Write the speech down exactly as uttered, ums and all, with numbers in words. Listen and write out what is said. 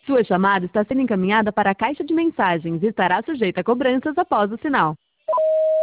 Sua chamada está sendo encaminhada para a caixa de mensagens e estará sujeita a cobranças após o sinal.